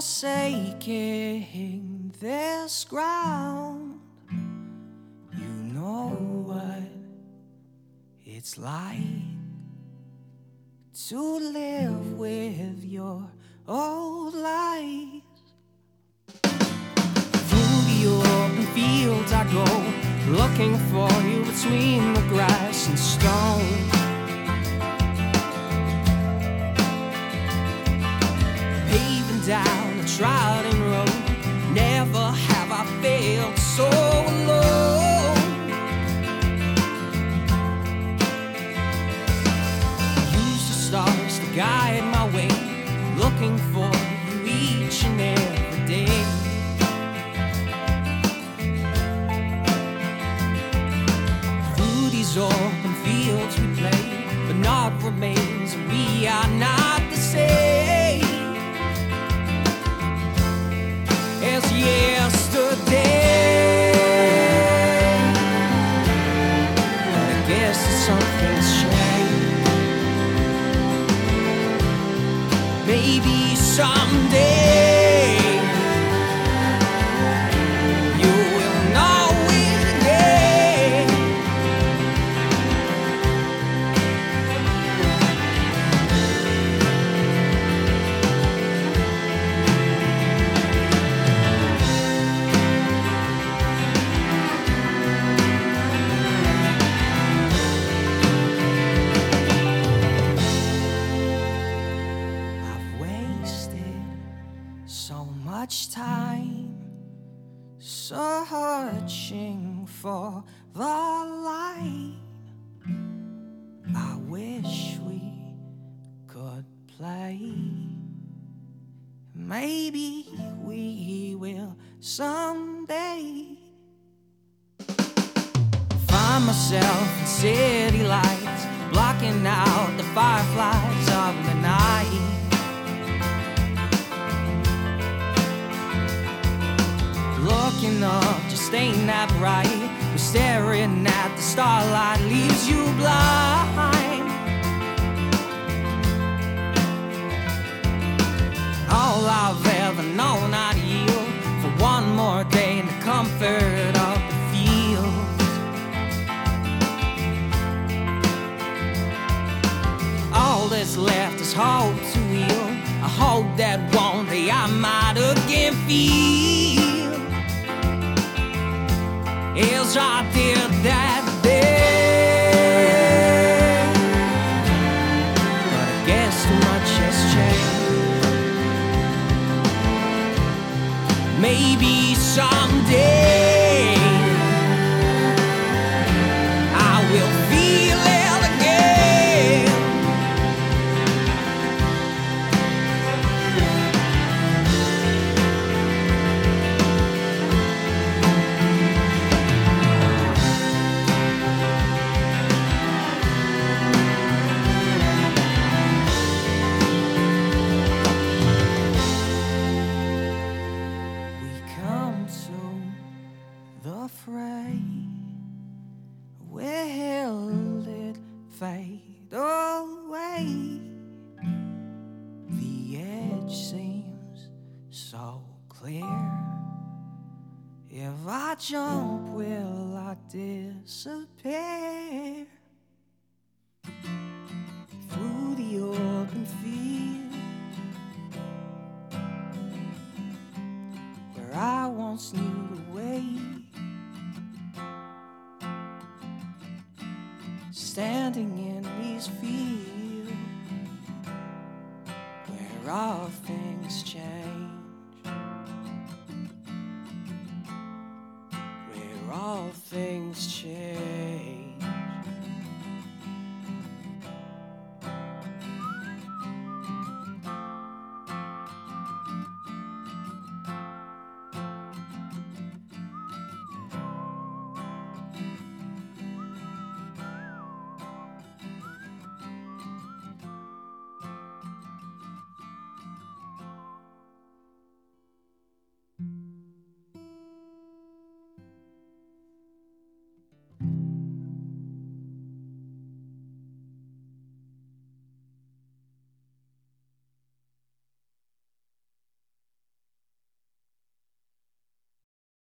forsaking this ground. You know what it's like to live with your old lies. Through the open fields I go, looking for you between the grass and stone. Paving down a trodden road, never have I felt so alone. Use the stars to guide my way, looking for you each and every day. Through these open fields we play, but naught remains, and we are not the same as yesterday. But I guess that something's changed. Maybe someday you will know it again. I've wasted so much time searching for the light. I wish we could play. Maybe we will someday. Find myself in city lights, blocking out the fireflies of the night. Looking up just ain't that bright. We're staring at the starlight, leaves you blind. All I've ever known I'd yield for one more day in the comfort of the fields. All that's left is hope to heal. I hope that one day I might again feel as I did that day. But I guess too much has changed. Maybe someday I will feel it again. The fray, will it fade away? The edge seems so clear. If I jump, will I disappear? Through the open field where I once knew the way. Standing in these fields where all things change, where all things change.